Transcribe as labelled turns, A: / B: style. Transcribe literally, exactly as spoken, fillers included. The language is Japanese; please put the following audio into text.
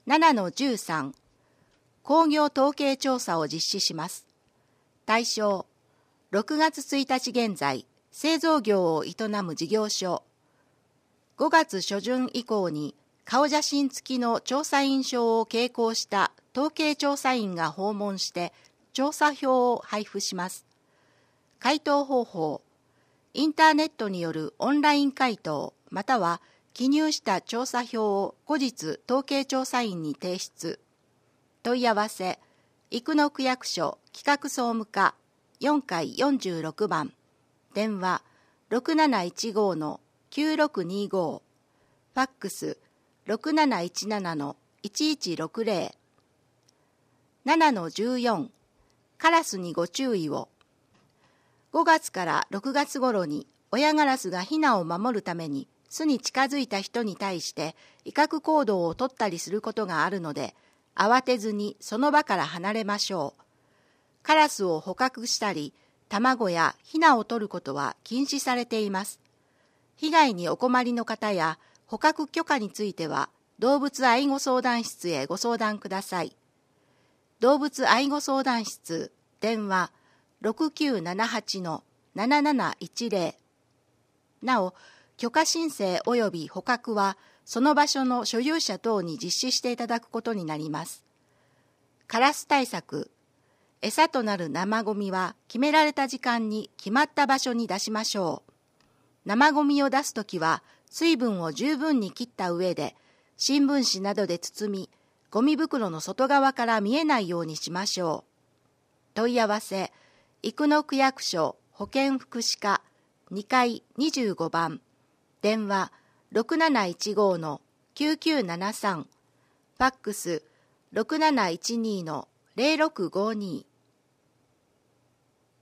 A: ななのじゅうさん 工業統計調査を実施します。対象、ろくがつついたち現在、製造業を営む事業所、ごがつしょじゅん以降に顔写真付きの調査員証を携行した統計調査員が訪問して調査票を配布します。回答方法、インターネットによるオンライン回答または記入した調査票を後日統計調査員に提出。問い合わせ、生野区役所企画総務課よんかいよんじゅうろくばん、電話 ろくなないちご のきゅうろくにご、ファックス ろくなないちなな のいちいちろくぜろ、ななのじゅうよん カラスにご注意を。ごがつからろくがつ頃に親ガラスがヒナを守るために巣に近づいた人に対して威嚇行動をとったりすることがあるので、慌てずにその場から離れましょう。カラスを捕獲したり、卵やヒナを取ることは禁止されています。被害にお困りの方や捕獲許可については、動物愛護相談室へご相談ください。動物愛護相談室、電話 ろくきゅうななはち のなななないちぜろ。なお、許可申請及び捕獲は、その場所の所有者等に実施していただくことになります。カラス対策、餌となる生ゴミは決められた時間に決まった場所に出しましょう。生ゴミを出すときは水分を十分に切った上で、新聞紙などで包み、ゴミ袋の外側から見えないようにしましょう。問い合わせ、生野区役所保健福祉課にかいにじゅうごばん、電話 ろくなないちご のきゅうきゅうななさん、ファックス ろくなないちに のぜろろくごに。